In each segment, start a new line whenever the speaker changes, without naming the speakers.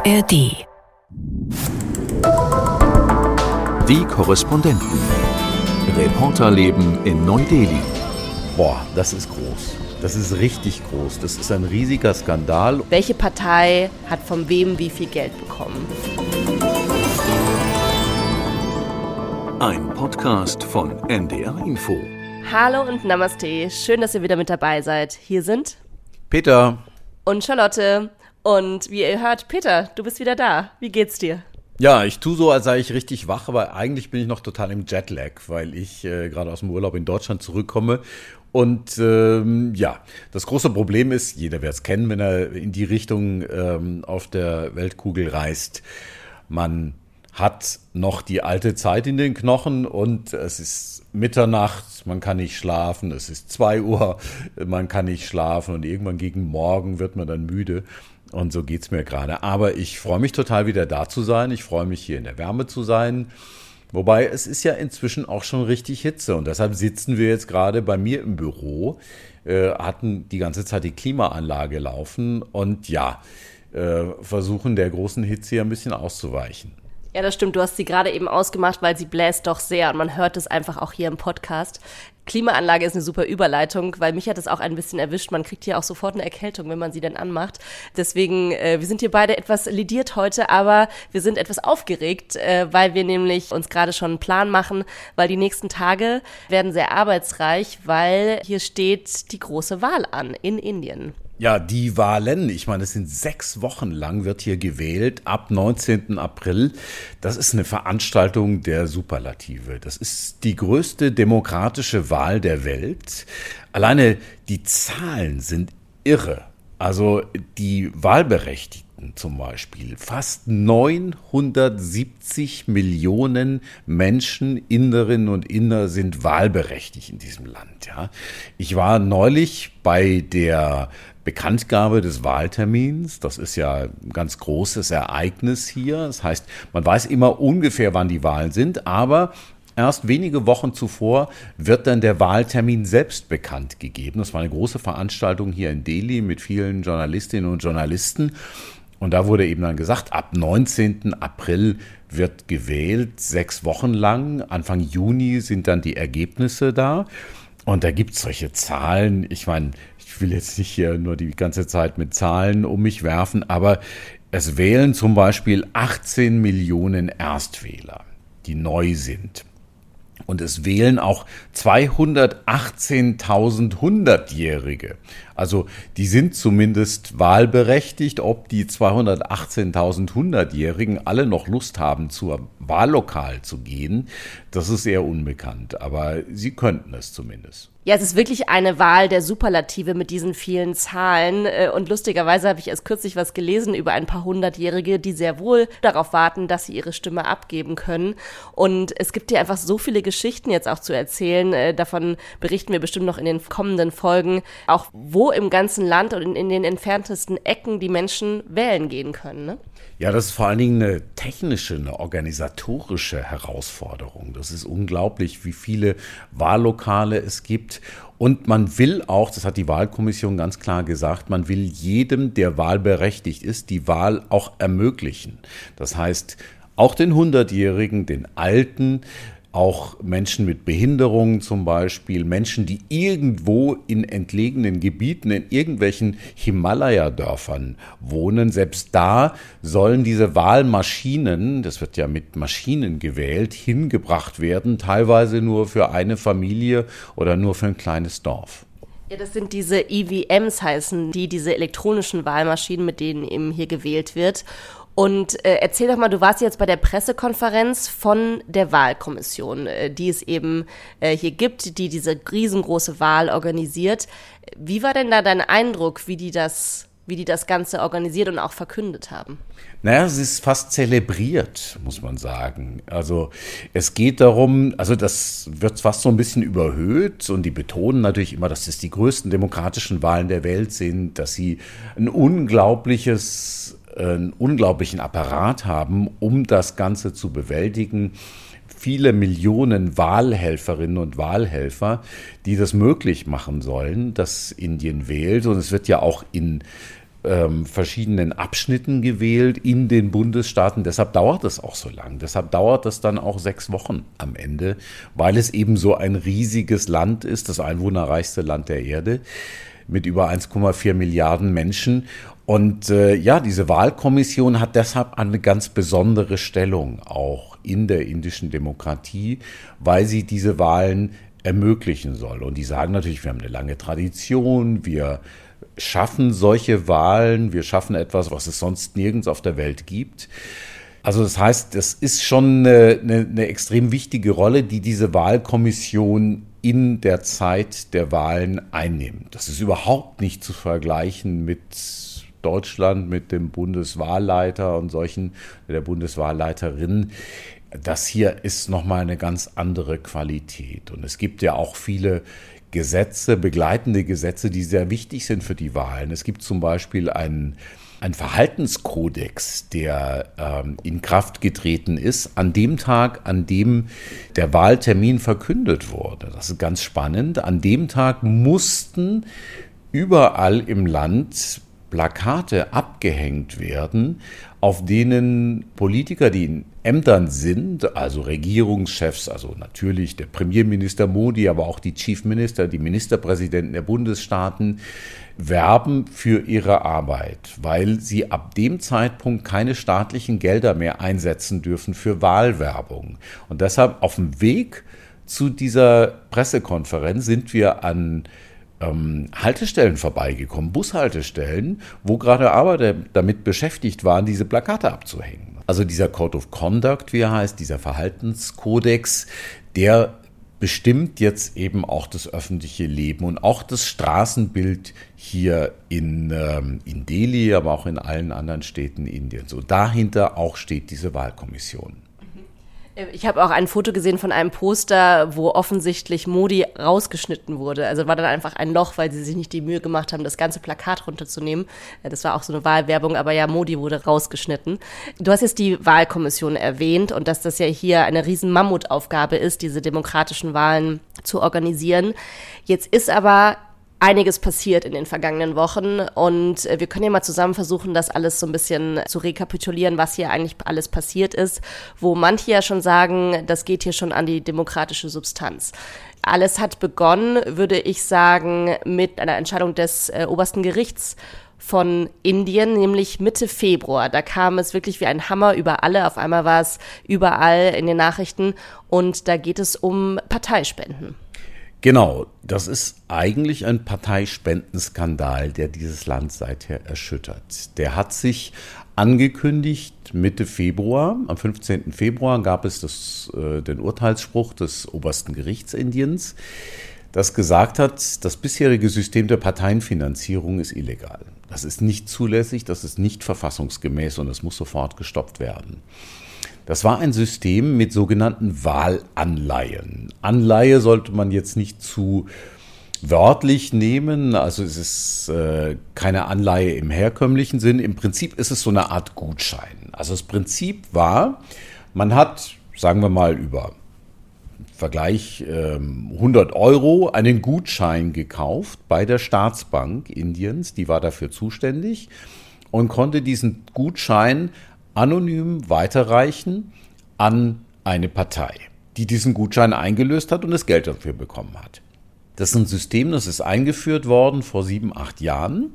ARD.
Die Korrespondenten. Reporterleben in Neu-Delhi.
Boah, das ist groß. Das ist richtig groß. Das ist ein riesiger Skandal.
Welche Partei hat von wem wie viel Geld bekommen?
Ein Podcast von NDR Info.
Hallo und Namaste. Schön, dass ihr wieder mit dabei seid. Hier sind
Peter.
Und Charlotte. Und wie ihr hört, Peter, du bist wieder da. Wie geht's dir?
Ja, ich tue so, als sei ich richtig wach, aber eigentlich bin ich noch total im Jetlag, weil ich gerade aus dem Urlaub in Deutschland zurückkomme. Und das große Problem ist, jeder wird es kennen, wenn er in die Richtung auf der Weltkugel reist, man hat noch die alte Zeit in den Knochen und es ist Mitternacht, man kann nicht schlafen, es ist 2 Uhr, man kann nicht schlafen und irgendwann gegen Morgen wird man dann müde. Und so geht's mir gerade. Aber ich freue mich total, wieder da zu sein. Ich freue mich, hier in der Wärme zu sein. Wobei, es ist ja inzwischen auch schon richtig Hitze. Und deshalb sitzen wir jetzt gerade bei mir im Büro, hatten die ganze Zeit die Klimaanlage laufen und versuchen der großen Hitze hier ein bisschen auszuweichen.
Ja, das stimmt. Du hast sie gerade eben ausgemacht, weil sie bläst doch sehr und man hört es einfach auch hier im Podcast. Klimaanlage ist eine super Überleitung, weil mich hat es auch ein bisschen erwischt. Man kriegt hier auch sofort eine Erkältung, wenn man sie denn anmacht. Deswegen, wir sind hier beide etwas lidiert heute, aber wir sind etwas aufgeregt, weil wir nämlich uns gerade schon einen Plan machen, weil die nächsten Tage werden sehr arbeitsreich, weil hier steht die große Wahl an in Indien.
Ja, die Wahlen, ich meine, es sind 6 Wochen lang wird hier gewählt, ab 19. April. Das ist eine Veranstaltung der Superlative. Das ist die größte demokratische Wahl der Welt. Alleine die Zahlen sind irre. Also die Wahlberechtigten zum Beispiel, fast 970 Millionen Menschen, Inderinnen und Inder sind wahlberechtigt in diesem Land. Ja. Ich war neulich bei der Bekanntgabe des Wahltermins. Das ist ja ein ganz großes Ereignis hier. Das heißt, man weiß immer ungefähr, wann die Wahlen sind, aber erst wenige Wochen zuvor wird dann der Wahltermin selbst bekannt gegeben. Das war eine große Veranstaltung hier in Delhi mit vielen Journalistinnen und Journalisten. Und da wurde eben dann gesagt, ab 19. April wird gewählt, 6 Wochen lang. Anfang Juni sind dann die Ergebnisse da. Und da gibt es solche Zahlen. Ich meine, ich will jetzt nicht hier nur die ganze Zeit mit Zahlen um mich werfen, aber es wählen zum Beispiel 18 Millionen Erstwähler, die neu sind. Und es wählen auch 218.000 100-Jährige. Also die sind zumindest wahlberechtigt. Ob die 218.000 100-Jährigen alle noch Lust haben, zur Wahllokal zu gehen, das ist eher unbekannt. Aber sie könnten es zumindest.
Ja, es ist wirklich eine Wahl der Superlative mit diesen vielen Zahlen. Und lustigerweise habe ich erst kürzlich was gelesen über ein paar 100-Jährige, die sehr wohl darauf warten, dass sie ihre Stimme abgeben können. Und es gibt hier einfach so viele Geschichten jetzt auch zu erzählen. Davon berichten wir bestimmt noch in den kommenden Folgen. Auch wo im ganzen Land und in den entferntesten Ecken die Menschen wählen gehen können, ne?
Ja, das ist vor allen Dingen eine technische, eine organisatorische Herausforderung. Das ist unglaublich, wie viele Wahllokale es gibt. Und man will auch, das hat die Wahlkommission ganz klar gesagt, man will jedem, der wahlberechtigt ist, die Wahl auch ermöglichen. Das heißt, auch den 100-Jährigen, den Alten, auch Menschen mit Behinderungen zum Beispiel, Menschen, die irgendwo in entlegenen Gebieten, in irgendwelchen Himalaya-Dörfern wohnen. Selbst da sollen diese Wahlmaschinen, das wird ja mit Maschinen gewählt, hingebracht werden, teilweise nur für eine Familie oder nur für ein kleines Dorf.
Ja, das sind diese EVMs heißen, diese elektronischen Wahlmaschinen, mit denen eben hier gewählt wird. Und erzähl doch mal, du warst jetzt bei der Pressekonferenz von der Wahlkommission, die es eben hier gibt, die diese riesengroße Wahl organisiert. Wie war denn da dein Eindruck, wie die das Ganze organisiert und auch verkündet haben?
Naja, es ist fast zelebriert, muss man sagen. Also es geht darum, also das wird fast so ein bisschen überhöht und die betonen natürlich immer, dass es die größten demokratischen Wahlen der Welt sind, dass sie einen unglaublichen Apparat haben, um das Ganze zu bewältigen. Viele Millionen Wahlhelferinnen und Wahlhelfer, die das möglich machen sollen, dass Indien wählt. Und es wird ja auch in verschiedenen Abschnitten gewählt in den Bundesstaaten. Deshalb dauert es auch so lang. Deshalb dauert es dann auch 6 Wochen am Ende, weil es eben so ein riesiges Land ist, das einwohnerreichste Land der Erde mit über 1,4 Milliarden Menschen. Und diese Wahlkommission hat deshalb eine ganz besondere Stellung auch in der indischen Demokratie, weil sie diese Wahlen ermöglichen soll. Und die sagen natürlich, wir haben eine lange Tradition, wir schaffen solche Wahlen, wir schaffen etwas, was es sonst nirgends auf der Welt gibt. Also das heißt, das ist schon eine extrem wichtige Rolle, die diese Wahlkommission in der Zeit der Wahlen einnimmt. Das ist überhaupt nicht zu vergleichen mit Deutschland, mit dem Bundeswahlleiter und der Bundeswahlleiterin. Das hier ist nochmal eine ganz andere Qualität. Und es gibt ja auch viele Gesetze, begleitende Gesetze, die sehr wichtig sind für die Wahlen. Es gibt zum Beispiel einen Verhaltenskodex, der in Kraft getreten ist, an dem Tag, an dem der Wahltermin verkündet wurde. Das ist ganz spannend. An dem Tag mussten überall im Land Plakate abgehängt werden, auf denen Politiker, die in Ämtern sind, also Regierungschefs, also natürlich der Premierminister Modi, aber auch die Chief Minister, die Ministerpräsidenten der Bundesstaaten, werben für ihre Arbeit, weil sie ab dem Zeitpunkt keine staatlichen Gelder mehr einsetzen dürfen für Wahlwerbung. Und deshalb auf dem Weg zu dieser Pressekonferenz sind wir an Haltestellen vorbeigekommen, Bushaltestellen, wo gerade Arbeiter damit beschäftigt waren, diese Plakate abzuhängen. Also dieser Code of Conduct, wie er heißt, dieser Verhaltenskodex, der bestimmt jetzt eben auch das öffentliche Leben und auch das Straßenbild hier in Delhi, aber auch in allen anderen Städten Indiens. Und dahinter auch steht diese Wahlkommission.
Ich habe auch ein Foto gesehen von einem Poster, wo offensichtlich Modi rausgeschnitten wurde. Also war dann einfach ein Loch, weil sie sich nicht die Mühe gemacht haben, das ganze Plakat runterzunehmen. Das war auch so eine Wahlwerbung, aber ja, Modi wurde rausgeschnitten. Du hast jetzt die Wahlkommission erwähnt und dass das ja hier eine riesen Mammutaufgabe ist, diese demokratischen Wahlen zu organisieren. Jetzt ist aber einiges passiert in den vergangenen Wochen und wir können ja mal zusammen versuchen, das alles so ein bisschen zu rekapitulieren, was hier eigentlich alles passiert ist, wo manche ja schon sagen, das geht hier schon an die demokratische Substanz. Alles hat begonnen, würde ich sagen, mit einer Entscheidung des obersten Gerichts von Indien, nämlich Mitte Februar. Da kam es wirklich wie ein Hammer über alle. Auf einmal war es überall in den Nachrichten und da geht es um Parteispenden.
Genau, das ist eigentlich ein Parteispenden-Skandal, der dieses Land seither erschüttert. Der hat sich angekündigt Mitte Februar. Am 15. Februar gab es den Urteilsspruch des obersten Gerichts Indiens, das gesagt hat, das bisherige System der Parteienfinanzierung ist illegal. Das ist nicht zulässig, das ist nicht verfassungsgemäß und das muss sofort gestoppt werden. Das war ein System mit sogenannten Wahlanleihen. Anleihe sollte man jetzt nicht zu wörtlich nehmen, also es ist keine Anleihe im herkömmlichen Sinn. Im Prinzip ist es so eine Art Gutschein. Also das Prinzip war, man hat, sagen wir mal über Vergleich 100 € einen Gutschein gekauft bei der Staatsbank Indiens, die war dafür zuständig und konnte diesen Gutschein anonym weiterreichen an eine Partei, die diesen Gutschein eingelöst hat und das Geld dafür bekommen hat. Das ist ein System, das ist eingeführt worden vor 7, 8 Jahren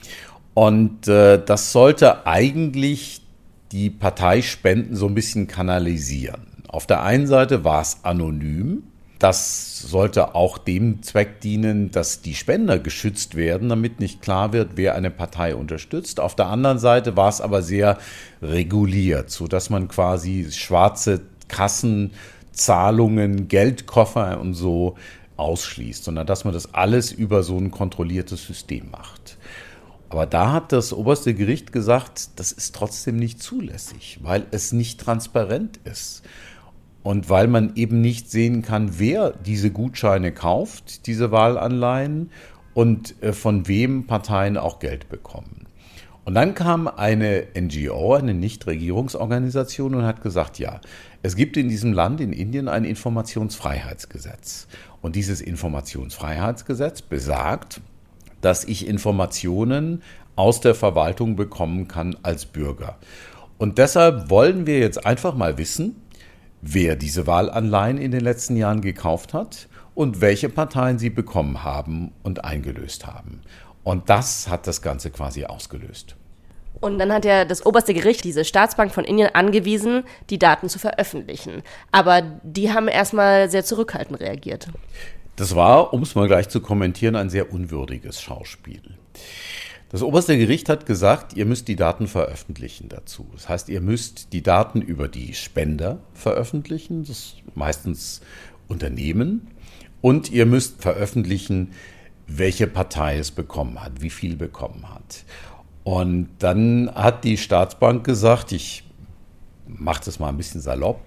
und das sollte eigentlich die Parteispenden so ein bisschen kanalisieren. Auf der einen Seite war es anonym. Das sollte auch dem Zweck dienen, dass die Spender geschützt werden, damit nicht klar wird, wer eine Partei unterstützt. Auf der anderen Seite war es aber sehr reguliert, sodass man quasi schwarze Kassen, Zahlungen, Geldkoffer und so ausschließt, sondern dass man das alles über so ein kontrolliertes System macht. Aber da hat das oberste Gericht gesagt, das ist trotzdem nicht zulässig, weil es nicht transparent ist. Und weil man eben nicht sehen kann, wer diese Gutscheine kauft, diese Wahlanleihen und von wem Parteien auch Geld bekommen. Und dann kam eine NGO, eine Nichtregierungsorganisation und hat gesagt, ja, es gibt in diesem Land, in Indien, ein Informationsfreiheitsgesetz. Und dieses Informationsfreiheitsgesetz besagt, dass ich Informationen aus der Verwaltung bekommen kann als Bürger. Und deshalb wollen wir jetzt einfach mal wissen, wer diese Wahlanleihen in den letzten Jahren gekauft hat und welche Parteien sie bekommen haben und eingelöst haben. Und das hat das Ganze quasi ausgelöst.
Und dann hat ja das oberste Gericht diese Staatsbank von Indien angewiesen, die Daten zu veröffentlichen. Aber die haben erstmal sehr zurückhaltend reagiert.
Das war, um es mal gleich zu kommentieren, ein sehr unwürdiges Schauspiel. Das oberste Gericht hat gesagt, ihr müsst die Daten veröffentlichen dazu. Das heißt, ihr müsst die Daten über die Spender veröffentlichen, das ist meistens Unternehmen, und ihr müsst veröffentlichen, welche Partei es bekommen hat, wie viel bekommen hat. Und dann hat die Staatsbank gesagt, ich mache das mal ein bisschen salopp,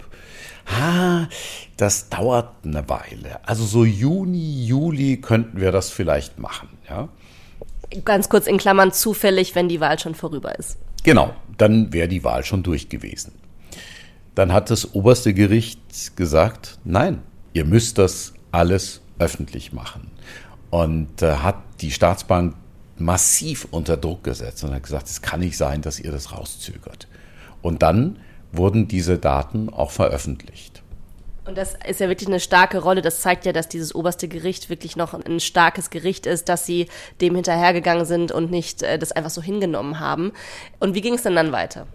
das dauert eine Weile. Also so Juni, Juli könnten wir das vielleicht machen, ja.
Ganz kurz in Klammern zufällig, wenn die Wahl schon vorüber ist.
Genau, dann wäre die Wahl schon durch gewesen. Dann hat das oberste Gericht gesagt, nein, ihr müsst das alles öffentlich machen. Und hat die Staatsbank massiv unter Druck gesetzt und hat gesagt, es kann nicht sein, dass ihr das rauszögert. Und dann wurden diese Daten auch veröffentlicht.
Und das ist ja wirklich eine starke Rolle. Das zeigt ja, dass dieses oberste Gericht wirklich noch ein starkes Gericht ist, dass sie dem hinterhergegangen sind und nicht das einfach so hingenommen haben. Und wie ging es denn dann weiter?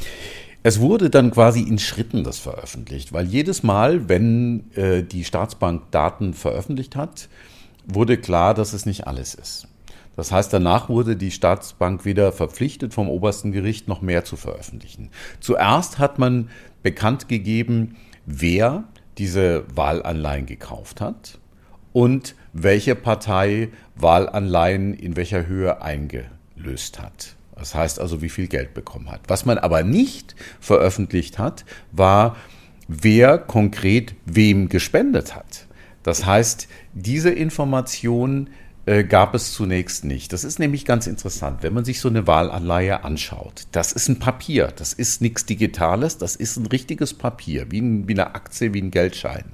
Es wurde dann quasi in Schritten das veröffentlicht, weil jedes Mal, wenn die Staatsbank Daten veröffentlicht hat, wurde klar, dass es nicht alles ist. Das heißt, danach wurde die Staatsbank wieder verpflichtet, vom obersten Gericht noch mehr zu veröffentlichen. Zuerst hat man bekannt gegeben, wer diese Wahlanleihen gekauft hat und welche Partei Wahlanleihen in welcher Höhe eingelöst hat. Das heißt also, wie viel Geld bekommen hat. Was man aber nicht veröffentlicht hat, war, wer konkret wem gespendet hat. Das heißt, diese Information gab es zunächst nicht. Das ist nämlich ganz interessant, wenn man sich so eine Wahlanleihe anschaut. Das ist ein Papier, das ist nichts Digitales, das ist ein richtiges Papier, wie eine Aktie, wie ein Geldschein.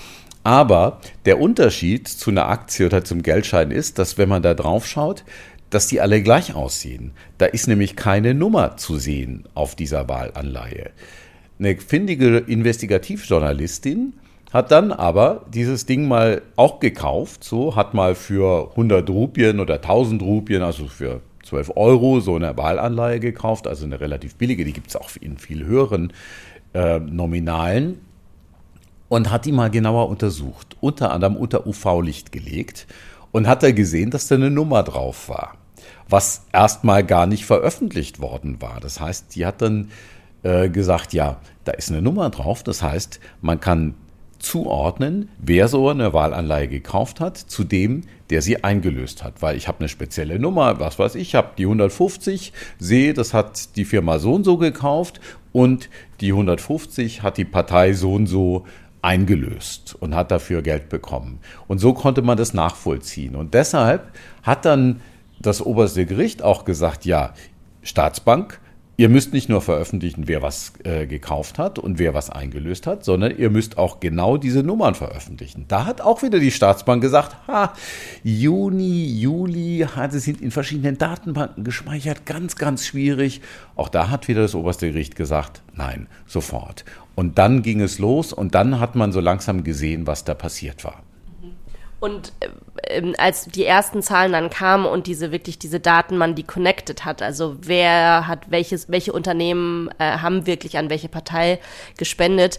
Aber der Unterschied zu einer Aktie oder zum Geldschein ist, dass wenn man da drauf schaut, dass die alle gleich aussehen. Da ist nämlich keine Nummer zu sehen auf dieser Wahlanleihe. Eine findige Investigativjournalistin hat dann aber dieses Ding mal auch gekauft, hat mal für 100 Rupien oder 1000 Rupien, also für 12 € so eine Wahlanleihe gekauft, also eine relativ billige, die gibt es auch in viel höheren Nominalen, und hat die mal genauer untersucht, unter anderem unter UV-Licht gelegt, und hat da gesehen, dass da eine Nummer drauf war, was erstmal gar nicht veröffentlicht worden war. Das heißt, die hat dann gesagt, ja, da ist eine Nummer drauf, das heißt, man kann zuordnen, wer so eine Wahlanleihe gekauft hat, zu dem, der sie eingelöst hat. Weil ich habe eine spezielle Nummer, was weiß ich, habe die 150, sehe, das hat die Firma so und so gekauft und die 150 hat die Partei so und so eingelöst und hat dafür Geld bekommen. Und so konnte man das nachvollziehen. Und deshalb hat dann das oberste Gericht auch gesagt, ja, Staatsbank, ihr müsst nicht nur veröffentlichen, wer was gekauft hat und wer was eingelöst hat, sondern ihr müsst auch genau diese Nummern veröffentlichen. Da hat auch wieder die Staatsbank gesagt, Juni, Juli, sie sind in verschiedenen Datenbanken gespeichert, ganz, ganz schwierig. Auch da hat wieder das oberste Gericht gesagt, nein, sofort. Und dann ging es los und dann hat man so langsam gesehen, was da passiert war.
Und als die ersten Zahlen dann kamen und diese Daten man die connected hat, also wer hat welche Unternehmen haben wirklich an welche Partei gespendet,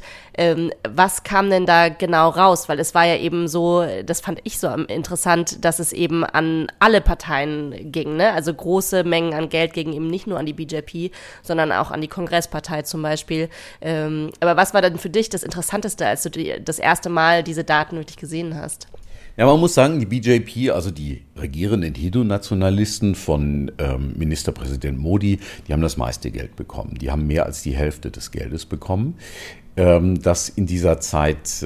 was kam denn da genau raus? Weil es war ja eben so, das fand ich so interessant, dass es eben an alle Parteien ging, ne? Also große Mengen an Geld gingen eben nicht nur an die BJP, sondern auch an die Kongresspartei zum Beispiel. Aber was war denn für dich das Interessanteste, als du das erste Mal diese Daten wirklich gesehen hast?
Ja, man muss sagen, die BJP, also die regierenden Hindu-Nationalisten von Ministerpräsident Modi, die haben das meiste Geld bekommen. Die haben mehr als die Hälfte des Geldes bekommen, das in dieser Zeit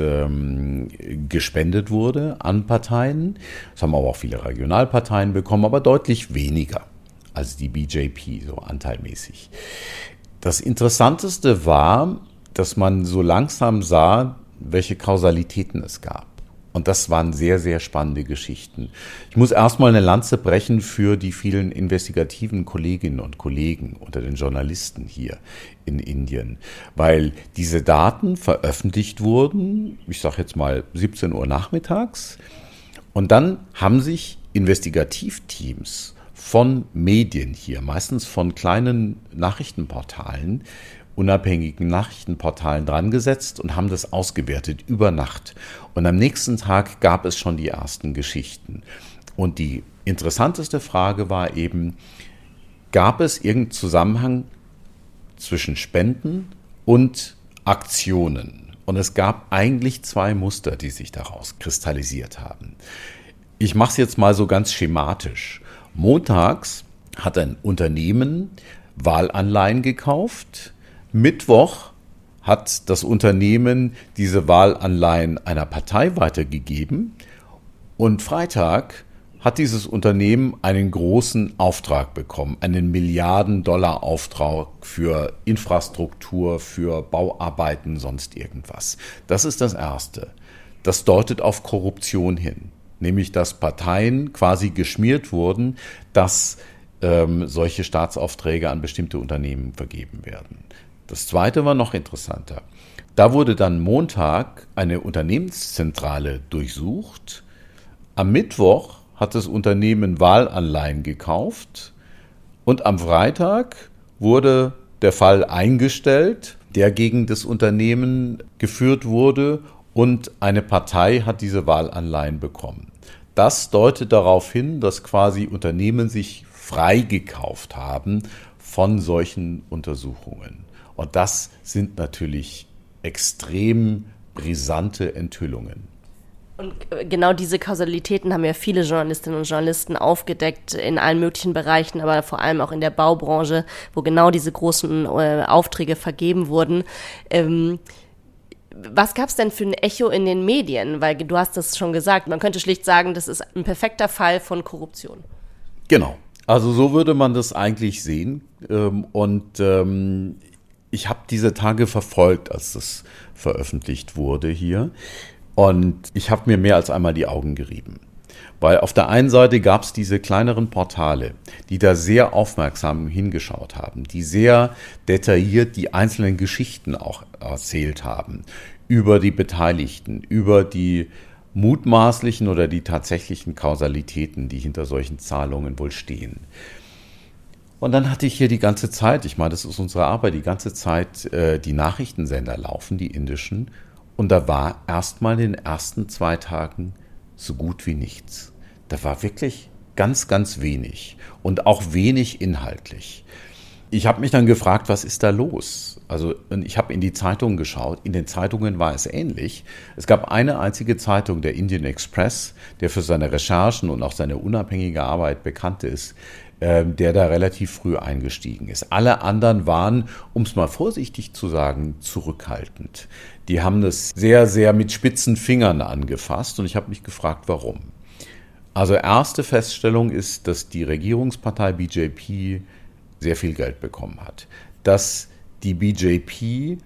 gespendet wurde an Parteien. Das haben aber auch viele Regionalparteien bekommen, aber deutlich weniger als die BJP, so anteilmäßig. Das Interessanteste war, dass man so langsam sah, welche Kausalitäten es gab. Und das waren sehr, sehr spannende Geschichten. Ich muss erstmal eine Lanze brechen für die vielen investigativen Kolleginnen und Kollegen unter den Journalisten hier in Indien, weil diese Daten veröffentlicht wurden, ich sage jetzt mal 17 Uhr nachmittags, und dann haben sich Investigativteams von Medien hier, meistens von kleinen Nachrichtenportalen, unabhängigen Nachrichtenportalen dran gesetzt und haben das ausgewertet über Nacht. Und am nächsten Tag gab es schon die ersten Geschichten. Und die interessanteste Frage war eben, gab es irgendeinen Zusammenhang zwischen Spenden und Aktionen? Und es gab eigentlich zwei Muster, die sich daraus kristallisiert haben. Ich mache es jetzt mal so ganz schematisch. Montags hat ein Unternehmen Wahlanleihen gekauft. Mittwoch hat das Unternehmen diese Wahlanleihen einer Partei weitergegeben. Und Freitag hat dieses Unternehmen einen großen Auftrag bekommen, einen Milliarden-Dollar-Auftrag für Infrastruktur, für Bauarbeiten, sonst irgendwas. Das ist das Erste. Das deutet auf Korruption hin, nämlich dass Parteien quasi geschmiert wurden, dass solche Staatsaufträge an bestimmte Unternehmen vergeben werden. Das Zweite war noch interessanter. Da wurde dann Montag eine Unternehmenszentrale durchsucht. Am Mittwoch hat das Unternehmen Wahlanleihen gekauft und am Freitag wurde der Fall eingestellt, der gegen das Unternehmen geführt wurde, und eine Partei hat diese Wahlanleihen bekommen. Das deutet darauf hin, dass quasi Unternehmen sich freigekauft haben von solchen Untersuchungen. Und das sind natürlich extrem brisante Enthüllungen.
Und genau diese Kausalitäten haben ja viele Journalistinnen und Journalisten aufgedeckt in allen möglichen Bereichen, aber vor allem auch in der Baubranche, wo genau diese großen Aufträge vergeben wurden. Was gab es denn für ein Echo in den Medien? Weil du hast das schon gesagt, man könnte schlicht sagen, das ist ein perfekter Fall von Korruption.
Genau, also so würde man das eigentlich sehen. Ich habe diese Tage verfolgt, als das veröffentlicht wurde hier. Und ich habe mir mehr als einmal die Augen gerieben. Weil auf der einen Seite gab es diese kleineren Portale, die da sehr aufmerksam hingeschaut haben, die sehr detailliert die einzelnen Geschichten auch erzählt haben, über die Beteiligten, über die mutmaßlichen oder die tatsächlichen Kausalitäten, die hinter solchen Zahlungen wohl stehen. Und dann hatte ich hier die ganze Zeit, ich meine, das ist unsere Arbeit, die ganze Zeit die Nachrichtensender laufen, die indischen. Und da war erstmal in den ersten 2 Tagen so gut wie nichts. Da war wirklich ganz, ganz wenig und auch wenig inhaltlich. Ich habe mich dann gefragt, was ist da los? Also ich habe in die Zeitungen geschaut. In den Zeitungen war es ähnlich. Es gab eine einzige Zeitung, der Indian Express, der für seine Recherchen und auch seine unabhängige Arbeit bekannt ist, der da relativ früh eingestiegen ist. Alle anderen waren, um es mal vorsichtig zu sagen, zurückhaltend. Die haben das sehr, sehr mit spitzen Fingern angefasst und ich habe mich gefragt, warum. Also erste Feststellung ist, dass die Regierungspartei BJP sehr viel Geld bekommen hat. Dass die BJP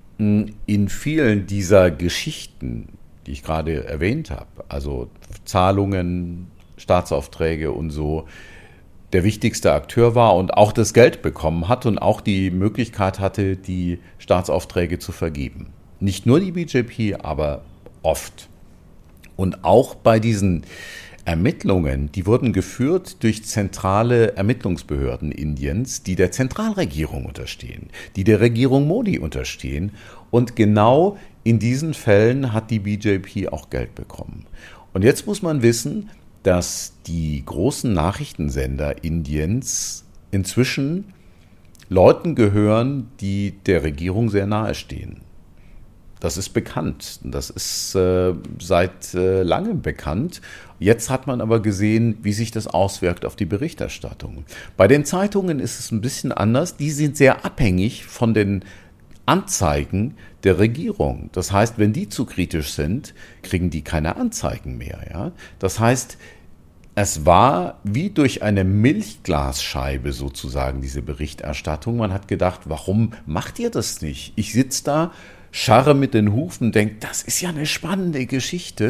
in vielen dieser Geschichten, die ich gerade erwähnt habe, also Zahlungen, Staatsaufträge und so, der wichtigste Akteur war und auch das Geld bekommen hat und auch die Möglichkeit hatte, die Staatsaufträge zu vergeben. Nicht nur die BJP, aber oft. Und auch bei diesen Ermittlungen, die wurden geführt durch zentrale Ermittlungsbehörden Indiens, die der Zentralregierung unterstehen, die der Regierung Modi unterstehen. Und genau in diesen Fällen hat die BJP auch Geld bekommen. Und jetzt muss man wissen, dass die großen Nachrichtensender Indiens inzwischen Leuten gehören, die der Regierung sehr nahe stehen. Das ist bekannt. Das ist seit langem bekannt. Jetzt hat man aber gesehen, wie sich das auswirkt auf die Berichterstattung. Bei den Zeitungen ist es ein bisschen anders. Die sind sehr abhängig von den Anzeigen der Regierung. Das heißt, wenn die zu kritisch sind, kriegen die keine Anzeigen mehr. Ja? Das heißt, es war wie durch eine Milchglasscheibe sozusagen diese Berichterstattung. Man hat gedacht, warum macht ihr das nicht? Ich sitze da, scharre mit den Hufen, denke, das ist ja eine spannende Geschichte.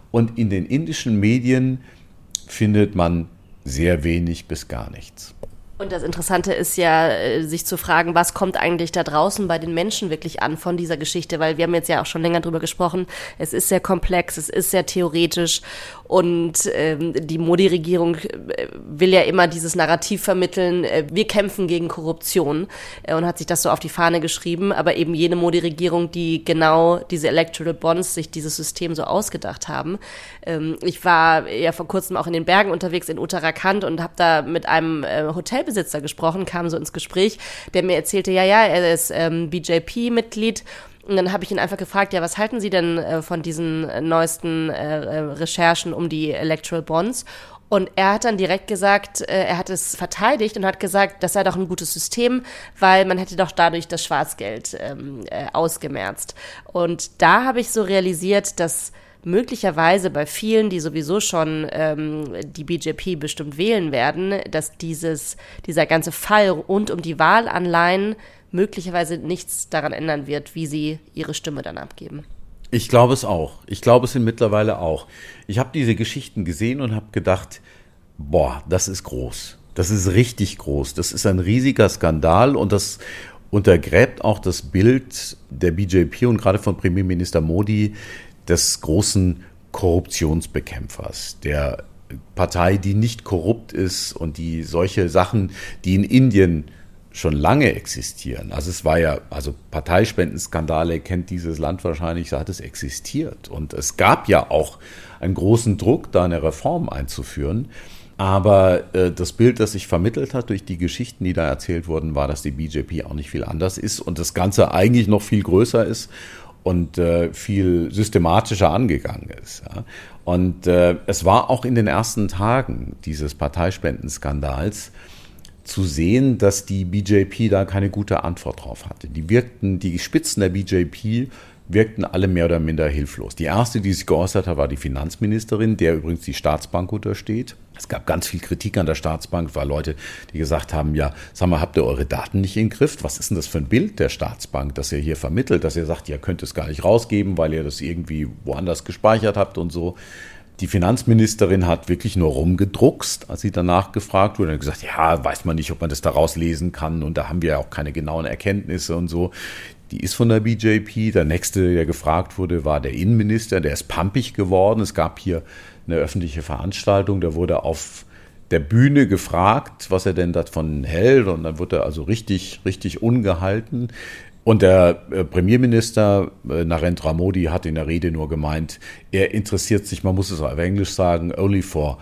Und in den indischen Medien findet man sehr wenig bis gar nichts.
Und das Interessante ist ja, sich zu fragen, was kommt eigentlich da draußen bei den Menschen wirklich an von dieser Geschichte, weil wir haben jetzt ja auch schon länger drüber gesprochen, es ist sehr komplex, es ist sehr theoretisch und die Modi-Regierung will ja immer dieses Narrativ vermitteln, wir kämpfen gegen Korruption und hat sich das so auf die Fahne geschrieben, aber eben jene Modi-Regierung, die genau diese Electoral Bonds, sich dieses System so ausgedacht haben. Ich war ja vor kurzem auch in den Bergen unterwegs in Uttarakhand und habe da mit einem Hotelbesitzer gesprochen, kam so ins Gespräch, der mir erzählte, ja, er ist BJP-Mitglied. Und dann habe ich ihn einfach gefragt, ja, was halten Sie denn von diesen neuesten Recherchen um die Electoral Bonds? Und er hat dann direkt gesagt, er hat es verteidigt und hat gesagt, das sei doch ein gutes System, weil man hätte doch dadurch das Schwarzgeld ausgemerzt. Und da habe ich so realisiert, dass möglicherweise bei vielen, die sowieso schon die BJP bestimmt wählen werden, dass dieser ganze Fall rund um die Wahlanleihen möglicherweise nichts daran ändern wird, wie sie ihre Stimme dann abgeben.
Ich glaube es auch. Ich glaube es mittlerweile auch. Ich habe diese Geschichten gesehen und habe gedacht, boah, das ist groß. Das ist richtig groß. Das ist ein riesiger Skandal und das untergräbt auch das Bild der BJP und gerade von Premierminister Modi, des großen Korruptionsbekämpfers, der Partei, die nicht korrupt ist und die solche Sachen, die in Indien schon lange existieren. Also es war ja, also Parteispendenskandale kennt dieses Land wahrscheinlich, so hat es existiert. Und es gab ja auch einen großen Druck, da eine Reform einzuführen. Aber das Bild, das sich vermittelt hat durch die Geschichten, die da erzählt wurden, war, dass die BJP auch nicht viel anders ist und das Ganze eigentlich noch viel größer ist und viel systematischer angegangen ist. Ja. Und es war auch in den ersten Tagen dieses Parteispendenskandals zu sehen, dass die BJP da keine gute Antwort drauf hatte. Die Spitzen der BJP wirkten alle mehr oder minder hilflos. Die erste, die sich geäußert hat, war die Finanzministerin, der übrigens die Staatsbank untersteht. Es gab ganz viel Kritik an der Staatsbank, weil Leute, die gesagt haben, ja, sag mal, habt ihr eure Daten nicht in den Griff? Was ist denn das für ein Bild der Staatsbank, das ihr hier vermittelt, dass ihr sagt, ihr könnt es gar nicht rausgeben, weil ihr das irgendwie woanders gespeichert habt und so. Die Finanzministerin hat wirklich nur rumgedruckst, als sie danach gefragt wurde. Und hat gesagt, ja, weiß man nicht, ob man das da rauslesen kann. Und da haben wir ja auch keine genauen Erkenntnisse und so. Die ist von der BJP. Der nächste, der gefragt wurde, war der Innenminister. Der ist pampig geworden. Es gab hier eine öffentliche Veranstaltung. Da wurde auf der Bühne gefragt, was er denn davon hält. Und dann wurde er also richtig ungehalten. Und der Premierminister Narendra Modi hat in der Rede nur gemeint, er interessiert sich, man muss es auf Englisch sagen, only for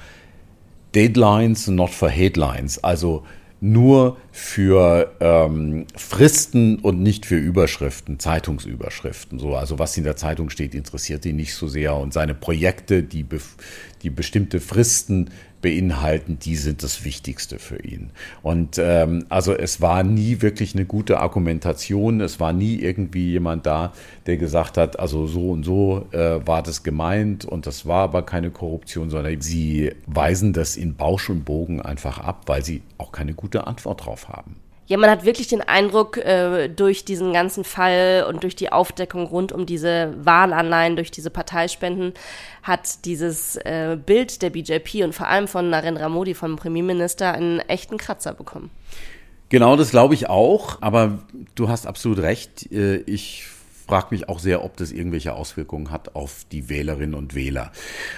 deadlines, not for headlines. Also nur für Fristen und nicht für Überschriften, Zeitungsüberschriften. So, also was in der Zeitung steht, interessiert ihn nicht so sehr. Und seine Projekte, die bestimmte Fristen beinhalten, die sind das Wichtigste für ihn. Und also es war nie wirklich eine gute Argumentation, es war nie irgendwie jemand da, der gesagt hat, also so und so war das gemeint und das war aber keine Korruption, sondern sie weisen das in Bausch und Bogen einfach ab, weil sie auch keine gute Antwort drauf haben.
Ja, man hat wirklich den Eindruck, durch diesen ganzen Fall und durch die Aufdeckung rund um diese Wahlanleihen, durch diese Parteispenden, hat dieses Bild der BJP und vor allem von Narendra Modi, vom Premierminister, einen echten Kratzer bekommen.
Genau, das glaube ich auch, aber du hast absolut recht. Ich frage mich auch sehr, ob das irgendwelche Auswirkungen hat auf die Wählerinnen und Wähler.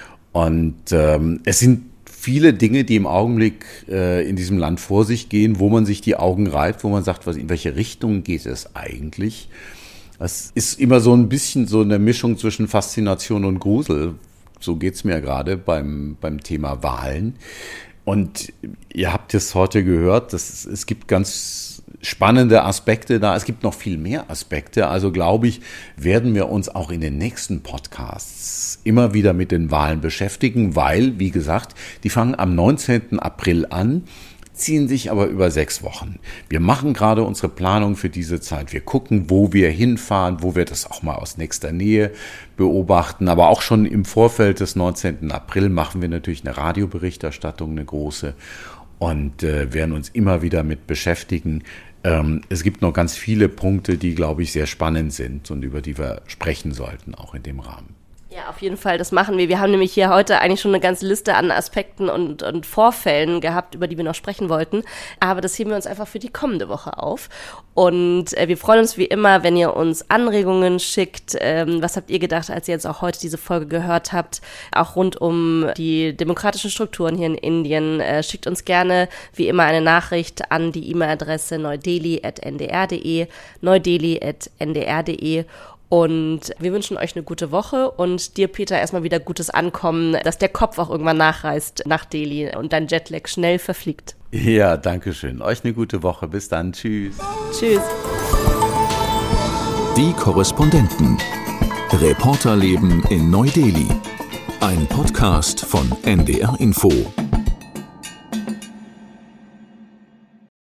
Und es sind viele Dinge, die im Augenblick in diesem Land vor sich gehen, wo man sich die Augen reibt, wo man sagt, in welche Richtung geht es eigentlich? Das ist immer so ein bisschen so eine Mischung zwischen Faszination und Grusel. So geht's mir gerade beim Thema Wahlen. Und ihr habt es heute gehört, es gibt ganz spannende Aspekte da. Es gibt noch viel mehr Aspekte. Also glaube ich, werden wir uns auch in den nächsten Podcasts immer wieder mit den Wahlen beschäftigen, weil, wie gesagt, die fangen am 19. April an, ziehen sich aber über 6 Wochen. Wir machen gerade unsere Planung für diese Zeit. Wir gucken, wo wir hinfahren, wo wir das auch mal aus nächster Nähe beobachten. Aber auch schon im Vorfeld des 19. April machen wir natürlich eine Radioberichterstattung, eine große, und werden uns immer wieder mit beschäftigen. Es gibt noch ganz viele Punkte, die, glaube ich, sehr spannend sind und über die wir sprechen sollten, auch in dem Rahmen.
Ja, auf jeden Fall, das machen wir. Wir haben nämlich hier heute eigentlich schon eine ganze Liste an Aspekten und Vorfällen gehabt, über die wir noch sprechen wollten. Aber das heben wir uns einfach für die kommende Woche auf. Und wir freuen uns wie immer, wenn ihr uns Anregungen schickt. Was habt ihr gedacht, als ihr jetzt auch heute diese Folge gehört habt? Auch rund um die demokratischen Strukturen hier in Indien. Schickt uns gerne wie immer eine Nachricht an die E-Mail-Adresse neudeli@ndr.de, neudeli@ndr.de. Und wir wünschen euch eine gute Woche und dir, Peter, erstmal wieder gutes Ankommen, dass der Kopf auch irgendwann nachreist nach Delhi und dein Jetlag schnell verfliegt.
Ja, danke schön. Euch eine gute Woche. Bis dann. Tschüss.
Tschüss.
Die Korrespondenten. Reporterleben in Neu-Delhi. Ein Podcast von NDR Info.